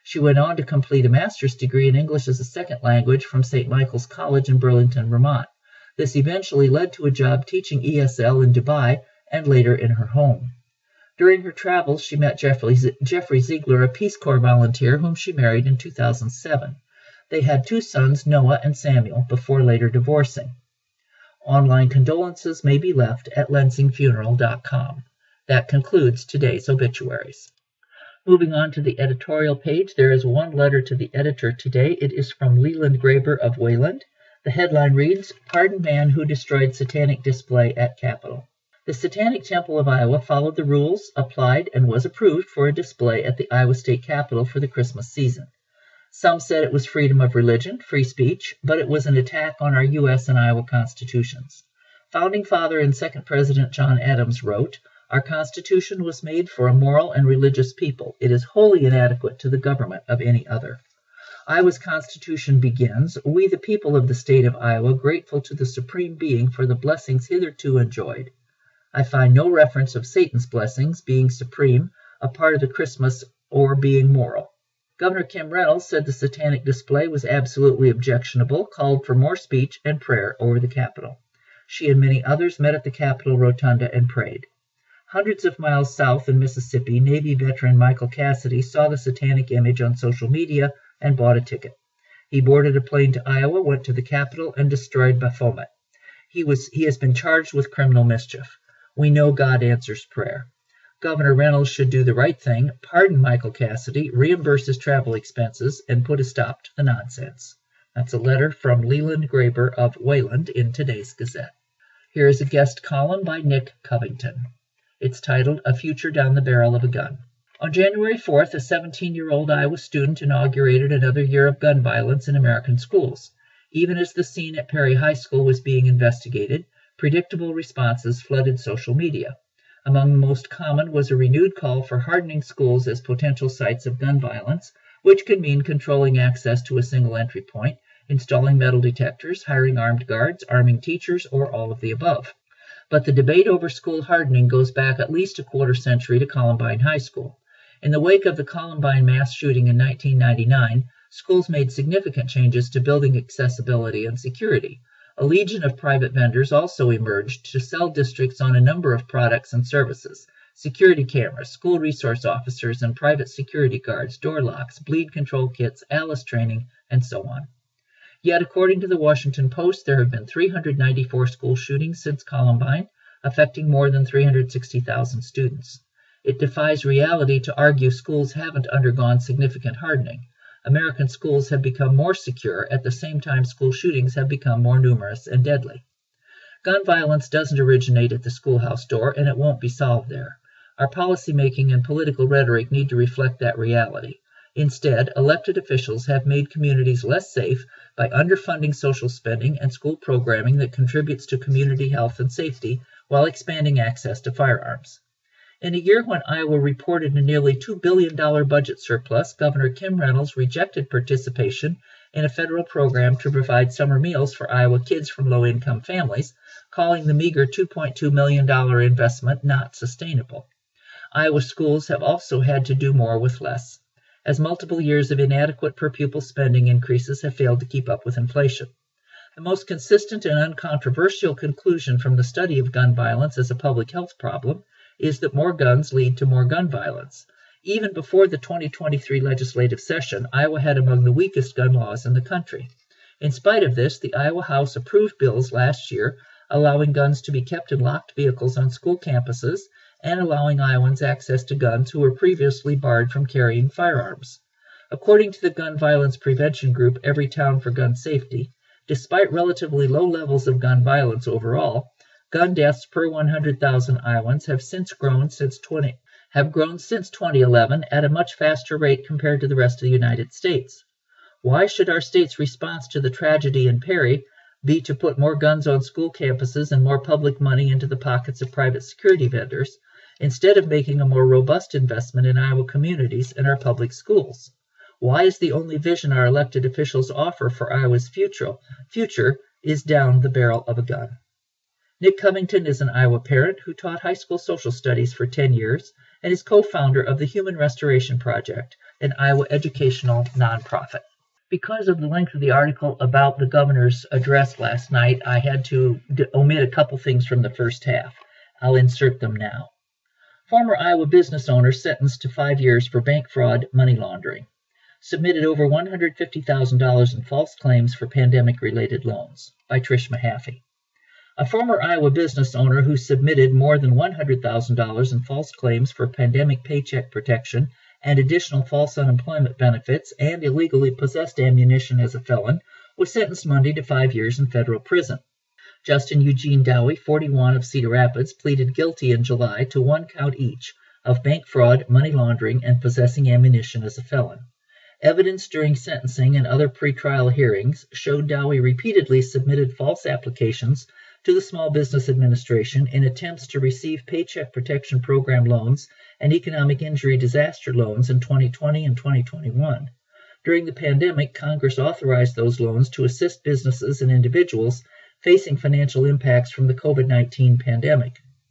She went on to complete a master's degree in English as a second language from Saint Michael's College in Burlington, Vermont. This eventually led to a job teaching E S L in Dubai and later in her home. During her travels, she met Jeffrey, Jeffrey Ziegler, a Peace Corps volunteer whom she married in two thousand seven. They had two sons, Noah and Samuel, before later divorcing. Online condolences may be left at lensing funeral dot com. That concludes today's obituaries. Moving on to the editorial page, there is one letter to the editor today. It is from Leland Graber of Wayland. The headline reads, Pardon Man Who Destroyed Satanic Display at Capitol. The Satanic Temple of Iowa followed the rules, applied, and was approved for a display at the Iowa State Capitol for the Christmas season. Some said it was freedom of religion, free speech, but it was an attack on our U S and Iowa constitutions. Founding Father and Second President John Adams wrote, Our Constitution was made for a moral and religious people. It is wholly inadequate to the government of any other. Iowa's Constitution begins, We the people of the state of Iowa, grateful to the Supreme Being for the blessings hitherto enjoyed. I find no reference of Satan's blessings, being supreme, a part of the Christmas, or being moral. Governor Kim Reynolds said the satanic display was absolutely objectionable, called for more speech and prayer over the Capitol. She and many others met at the Capitol Rotunda and prayed. Hundreds of miles south in Mississippi, Navy veteran Michael Cassidy saw the satanic image on social media and bought a ticket. He boarded a plane to Iowa, went to the Capitol, and destroyed Baphomet. He was he has been charged with criminal mischief. We know God answers prayer. Governor Reynolds should do the right thing, pardon Michael Cassidy, reimburse his travel expenses, and put a stop to the nonsense. That's a letter from Leland Graber of Wayland in today's Gazette. Here is a guest column by Nick Covington. It's titled, A Future Down the Barrel of a Gun. On January fourth, a seventeen-year-old Iowa student inaugurated another year of gun violence in American schools. Even as the scene at Perry High School was being investigated, predictable responses flooded social media. Among the most common was a renewed call for hardening schools as potential sites of gun violence, which could mean controlling access to a single entry point, installing metal detectors, hiring armed guards, arming teachers, or all of the above. But the debate over school hardening goes back at least a quarter century to Columbine High School. In the wake of the Columbine mass shooting in nineteen ninety-nine, schools made significant changes to building accessibility and security. A legion of private vendors also emerged to sell districts on a number of products and services: security cameras, school resource officers, and private security guards, door locks, bleed control kits, ALICE training, and so on. Yet, according to the Washington Post, there have been three hundred ninety-four school shootings since Columbine, affecting more than three hundred sixty thousand students. It defies reality to argue schools haven't undergone significant hardening. American schools have become more secure at the same time school shootings have become more numerous and deadly. Gun violence doesn't originate at the schoolhouse door, and it won't be solved there. Our policymaking and political rhetoric need to reflect that reality. Instead, elected officials have made communities less safe by underfunding social spending and school programming that contributes to community health and safety while expanding access to firearms. In a year when Iowa reported a nearly two billion dollars budget surplus, Governor Kim Reynolds rejected participation in a federal program to provide summer meals for Iowa kids from low-income families, calling the meager two point two million dollars investment not sustainable. Iowa schools have also had to do more with less, as multiple years of inadequate per-pupil spending increases have failed to keep up with inflation. The most consistent and uncontroversial conclusion from the study of gun violence as a public health problem is that more guns lead to more gun violence. Even before the twenty twenty-three legislative session, Iowa had among the weakest gun laws in the country. In spite of this, the Iowa House approved bills last year allowing guns to be kept in locked vehicles on school campuses and allowing Iowans access to guns who were previously barred from carrying firearms. According to the gun violence prevention group Every Town for Gun Safety, despite relatively low levels of gun violence overall, gun deaths per one hundred thousand Iowans have since grown since 20, have grown since twenty eleven at a much faster rate compared to the rest of the United States. Why should our state's response to the tragedy in Perry be to put more guns on school campuses and more public money into the pockets of private security vendors, instead of making a more robust investment in Iowa communities and our public schools? Why is the only vision our elected officials offer for Iowa's future, future is down the barrel of a gun? Nick Covington is an Iowa parent who taught high school social studies for ten years and is co-founder of the Human Restoration Project, an Iowa educational nonprofit. Because of the length of the article about the governor's address last night, I had to omit a couple things from the first half. I'll insert them now. Former Iowa business owner sentenced to five years for bank fraud, money laundering. Submitted over one hundred fifty thousand dollars in false claims for pandemic-related loans, by Trish Mahaffey. A former Iowa business owner who submitted more than one hundred thousand dollars in false claims for pandemic paycheck protection and additional false unemployment benefits and illegally possessed ammunition as a felon was sentenced Monday to five years in federal prison. Justin Eugene Dowie, forty-one, of Cedar Rapids, pleaded guilty in July to one count each of bank fraud, money laundering, and possessing ammunition as a felon. Evidence during sentencing and other pretrial hearings showed Dowie repeatedly submitted false applications to the Small Business Administration in attempts to receive Paycheck Protection Program loans and economic injury disaster loans in twenty twenty and twenty twenty-one. During the pandemic, Congress authorized those loans to assist businesses and individuals facing financial impacts from the COVID nineteen pandemic.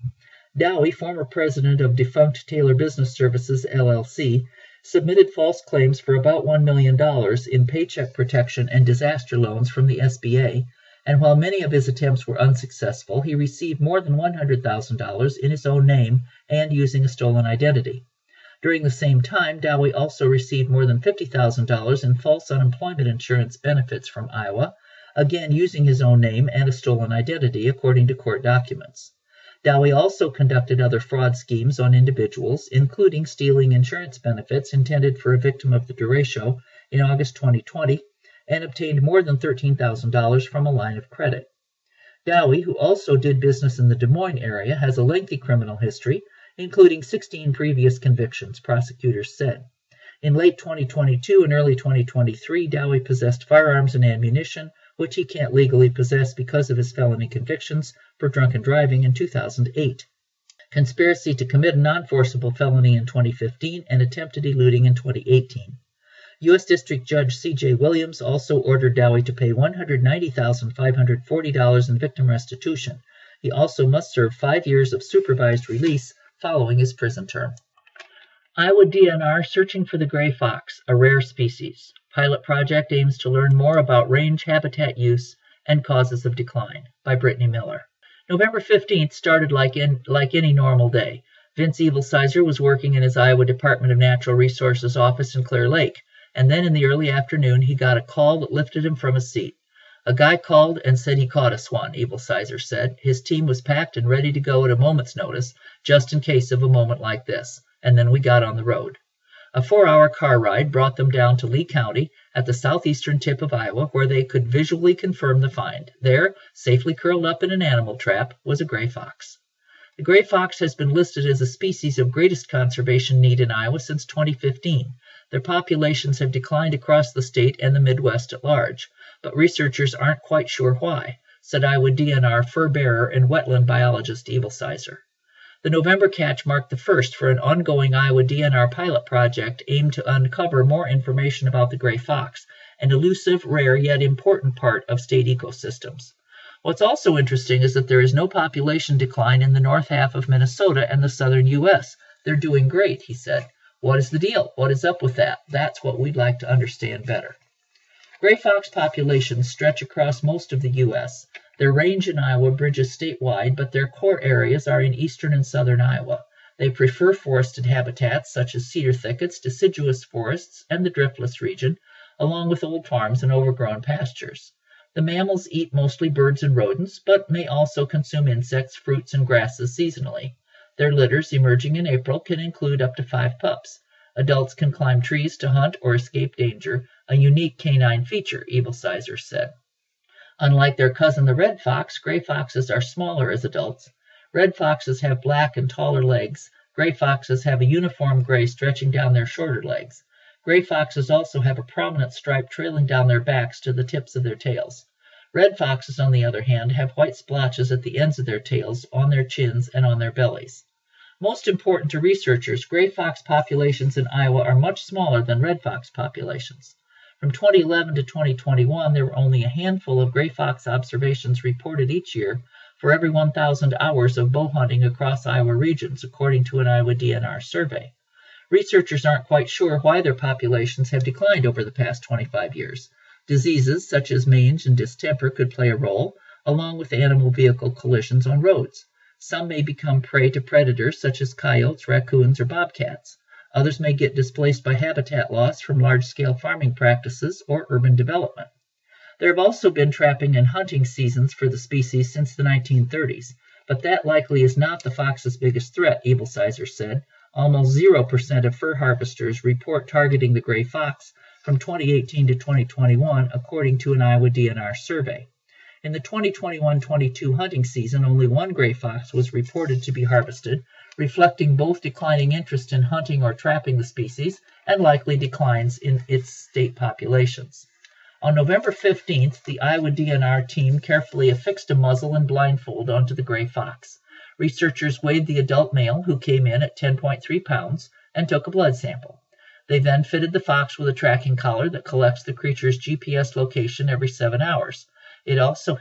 Dowie, former president of defunct Taylor Business Services, L L C, submitted false claims for about one million dollars in paycheck protection and disaster loans from the S B A, and while many of his attempts were unsuccessful, he received more than one hundred thousand dollars in his own name and using a stolen identity. During the same time, Dowie also received more than fifty thousand dollars in false unemployment insurance benefits from Iowa, again using his own name and a stolen identity, according to court documents. Dowie also conducted other fraud schemes on individuals, including stealing insurance benefits intended for a victim of the derecho in August twenty twenty, and obtained more than thirteen thousand dollars from a line of credit. Dowie, who also did business in the Des Moines area, has a lengthy criminal history, including sixteen previous convictions, prosecutors said. In late twenty twenty-two and early twenty twenty-three, Dowie possessed firearms and ammunition, which he can't legally possess because of his felony convictions for drunken driving in two thousand eight, conspiracy to commit a non-forcible felony in twenty fifteen, and attempted eluding in twenty eighteen. U S District Judge C J Williams also ordered Dowie to pay one hundred ninety thousand five hundred forty dollars in victim restitution. He also must serve five years of supervised release following his prison term. Iowa D N R searching for the gray fox, a rare species. Pilot project aims to learn more about range habitat use and causes of decline, by Brittany Miller. November fifteenth started like, in, like any normal day. Vince Evilsizer was working in his Iowa Department of Natural Resources office in Clear Lake, and then in the early afternoon he got a call that lifted him from his seat. A guy called and said he caught a swan, Evilsizer said. His team was packed and ready to go at a moment's notice, just in case of a moment like this, and then we got on the road. A four-hour car ride brought them down to Lee County at the southeastern tip of Iowa, where they could visually confirm the find. There, safely curled up in an animal trap, was a gray fox. The gray fox has been listed as a species of greatest conservation need in Iowa since twenty fifteen. Their populations have declined across the state and the Midwest at large, but researchers aren't quite sure why, said Iowa D N R fur bearer and wetland biologist Evilsizer. The November catch marked the first for an ongoing Iowa D N R pilot project aimed to uncover more information about the gray fox, an elusive, rare, yet important part of state ecosystems. What's also interesting is that there is no population decline in the north half of Minnesota and the southern U S. They're doing great, he said. What is the deal? What is up with that? That's what we'd like to understand better. Gray fox populations stretch across most of the U S Their range in Iowa bridges statewide, but their core areas are in eastern and southern Iowa. They prefer forested habitats such as cedar thickets, deciduous forests, and the driftless region, along with old farms and overgrown pastures. The mammals eat mostly birds and rodents, but may also consume insects, fruits, and grasses seasonally. Their litters, emerging in April, can include up to five pups. Adults can climb trees to hunt or escape danger, a unique canine feature, Evilsizer said. Unlike their cousin the red fox, gray foxes are smaller as adults. Red foxes have black and taller legs. Gray foxes have a uniform gray stretching down their shorter legs. Gray foxes also have a prominent stripe trailing down their backs to the tips of their tails. Red foxes, on the other hand, have white splotches at the ends of their tails, on their chins, and on their bellies. Most important to researchers, gray fox populations in Iowa are much smaller than red fox populations. From twenty eleven to twenty twenty-one, there were only a handful of gray fox observations reported each year for every one thousand hours of bow hunting across Iowa regions, according to an Iowa D N R survey. Researchers aren't quite sure why their populations have declined over the past twenty-five years. Diseases such as mange and distemper could play a role, along with animal vehicle collisions on roads. Some may become prey to predators such as coyotes, raccoons, or bobcats. Others may get displaced by habitat loss from large-scale farming practices or urban development. There have also been trapping and hunting seasons for the species since the nineteen thirties, but that likely is not the fox's biggest threat, Evilsizer said. Almost zero percent of fur harvesters report targeting the gray fox from twenty eighteen to twenty twenty-one, according to an Iowa D N R survey. In the twenty twenty-one twenty-two hunting season, only one gray fox was reported to be harvested, reflecting both declining interest in hunting or trapping the species and likely declines in its state populations. On November fifteenth, the Iowa D N R team carefully affixed a muzzle and blindfold onto the gray fox. Researchers weighed the adult male, who came in at ten point three pounds, and took a blood sample. They then fitted the fox with a tracking collar that collects the creature's G P S location every seven hours. It also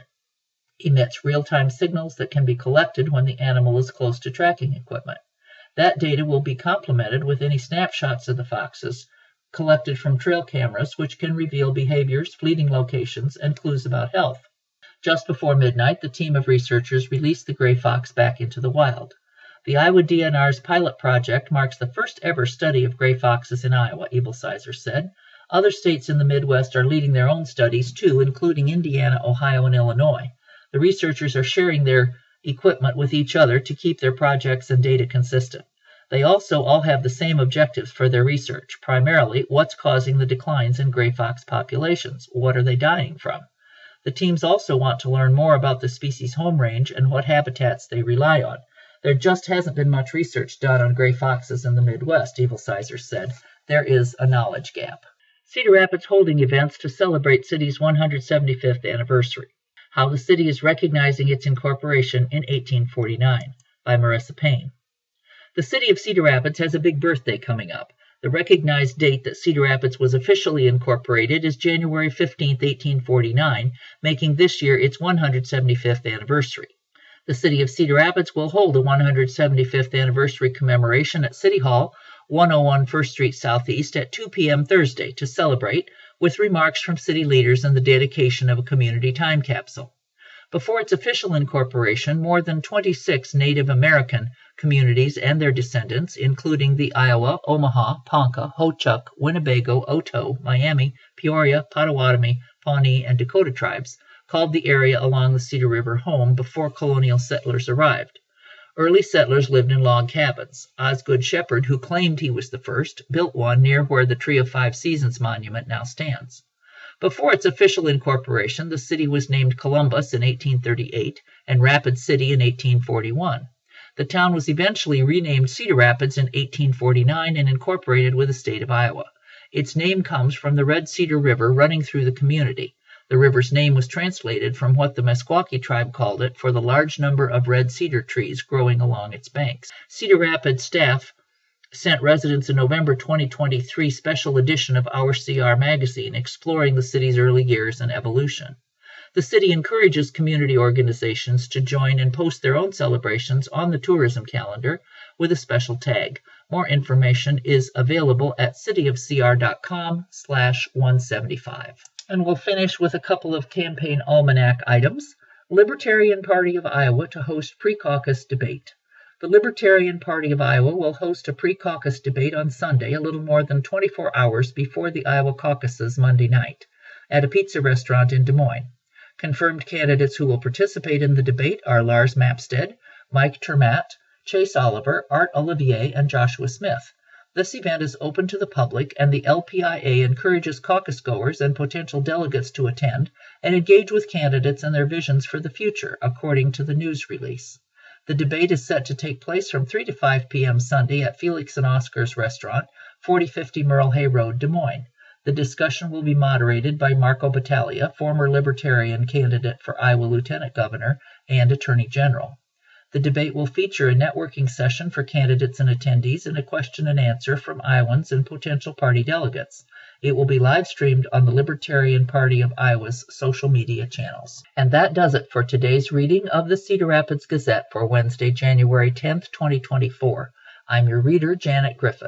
emits real-time signals that can be collected when the animal is close to tracking equipment. That data will be complemented with any snapshots of the foxes collected from trail cameras, which can reveal behaviors, fleeting locations, and clues about health. Just before midnight, the team of researchers released the gray fox back into the wild. The Iowa D N R's pilot project marks the first ever study of gray foxes in Iowa, Evilsizer said. Other states in the Midwest are leading their own studies too, including Indiana, Ohio, and Illinois. The researchers are sharing their equipment with each other to keep their projects and data consistent. They also all have the same objectives for their research, primarily what's causing the declines in gray fox populations. What are they dying from? The teams also want to learn more about the species' home range and what habitats they rely on. There just hasn't been much research done on gray foxes in the Midwest, Evilsizer said. There is a knowledge gap. Cedar Rapids holding events to celebrate city's one hundred seventy-fifth anniversary. How the city is recognizing its incorporation in eighteen forty-nine, by Marissa Payne. The city of Cedar Rapids has a big birthday coming up. The recognized date that Cedar Rapids was officially incorporated is January fifteenth, eighteen forty-nine, making this year its one hundred seventy-fifth anniversary. The city of Cedar Rapids will hold a one hundred seventy-fifth anniversary commemoration at City Hall, one oh one First Street Southeast at two p m Thursday to celebrate, with remarks from city leaders and the dedication of a community time capsule. Before its official incorporation, more than twenty-six Native American communities and their descendants, including the Iowa, Omaha, Ponca, Ho-Chunk, Winnebago, Otoe, Miami, Peoria, Potawatomi, Pawnee, and Dakota tribes, called the area along the Cedar River home before colonial settlers arrived. Early settlers lived in log cabins. Osgood Shepherd, who claimed he was the first, built one near where the Tree of Five Seasons monument now stands. Before its official incorporation, the city was named Columbus in eighteen thirty-eight and Rapid City in eighteen forty-one. The town was eventually renamed Cedar Rapids in eighteen forty-nine and incorporated with the state of Iowa. Its name comes from the Red Cedar River running through the community. The river's name was translated from what the Meskwaki tribe called it for the large number of red cedar trees growing along its banks. Cedar Rapids staff sent residents a November twenty twenty-three special edition of Our C R magazine exploring the city's early years and evolution. The city encourages community organizations to join and post their own celebrations on the tourism calendar with a special tag. More information is available at cityofcr.com slash 175. And we'll finish with a couple of campaign almanac items. Libertarian Party of Iowa to host pre-caucus debate. The Libertarian Party of Iowa will host a pre-caucus debate on Sunday, a little more than twenty-four hours before the Iowa caucuses Monday night, at a pizza restaurant in Des Moines. Confirmed candidates who will participate in the debate are Lars Mapstead, Mike Termat, Chase Oliver, Art Olivier, and Joshua Smith. This event is open to the public, and the L P I A encourages caucus goers and potential delegates to attend and engage with candidates and their visions for the future, according to the news release. The debate is set to take place from three to five p m Sunday at Felix and Oscar's restaurant, forty fifty Merle Hay Road, Des Moines. The discussion will be moderated by Marco Battaglia, former Libertarian candidate for Iowa Lieutenant Governor and Attorney General. The debate will feature a networking session for candidates and attendees and a question and answer from Iowans and potential party delegates. It will be live streamed on the Libertarian Party of Iowa's social media channels. And that does it for today's reading of the Cedar Rapids Gazette for Wednesday, January tenth, twenty twenty-four. I'm your reader, Janet Griffith.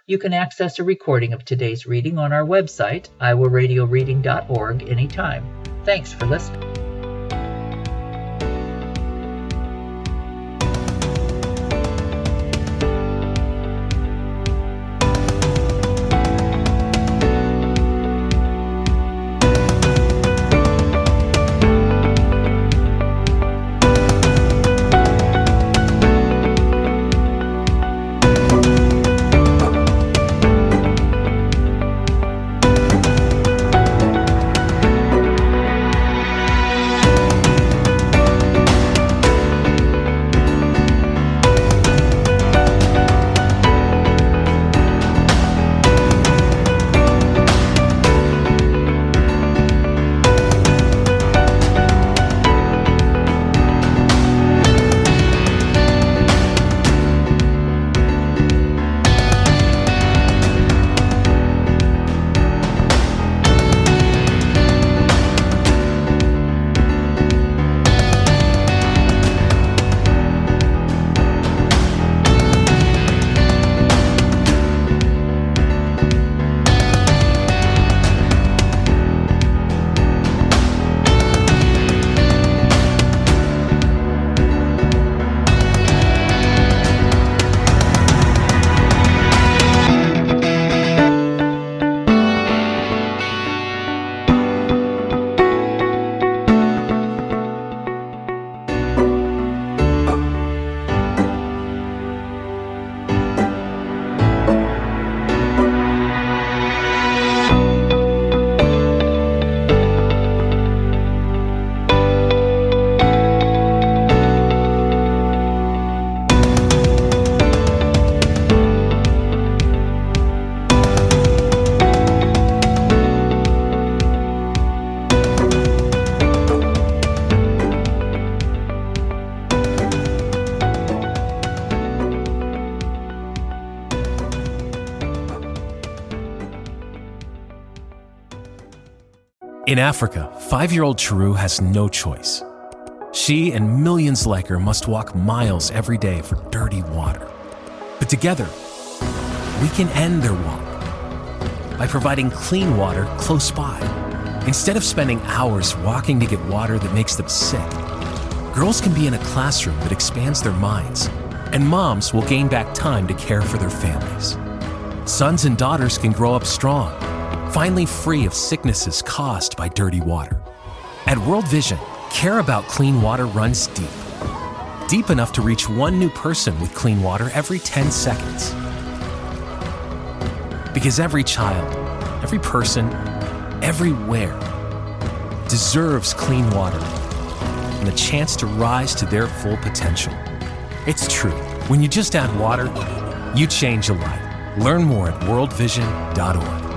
You can access a recording of today's reading on our website, iowa radio reading dot org, anytime. Thanks for listening. In Africa, five-year-old Chiru has no choice. She and millions like her must walk miles every day for dirty water. But together, we can end their walk by providing clean water close by. Instead of spending hours walking to get water that makes them sick, girls can be in a classroom that expands their minds, and moms will gain back time to care for their families. Sons and daughters can grow up strong, finally free of sicknesses caused by dirty water. At World Vision, care about clean water runs deep. Deep enough to reach one new person with clean water every ten seconds. Because every child, every person, everywhere deserves clean water and the chance to rise to their full potential. It's true. When you just add water, you change a life. Learn more at world vision dot org.